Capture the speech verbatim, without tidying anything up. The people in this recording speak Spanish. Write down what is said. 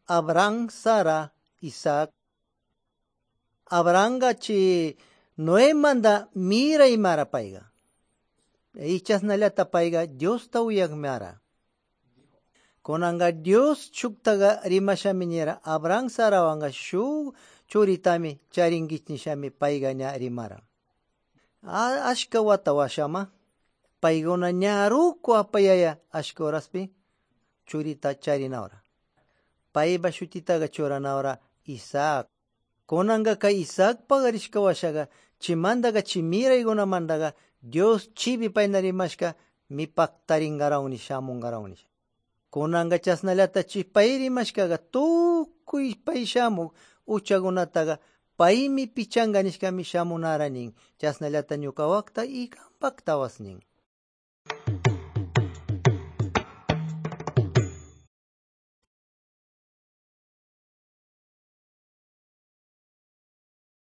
Abraham, Sara, Isaac. Abraham chi Noé manda mira y mara paiga. Ichas nalata paiga Dios tauyak mara. Konanga Dios chuktaga rimasha minera Abraham Sara wanga shu churitami charingichnishami paiga nya rimara. Ashka wata washama. Paigona nyaruko apayaya ashka horaspi churita charinaura. Paiba shutitaga choranaura Isaac. Konanga ka Isaac pagarishka washaga chimandaga chimira igona mandaga Dios chibi painarimashka mi paktaringarauni shamungarauni. Konanga chasnalata chipairimashkaga tukuy pay shamuk uchagunataga paimi pichanganishkami shamunaranin chasnalata ñuka wakta ikan paktawasnin.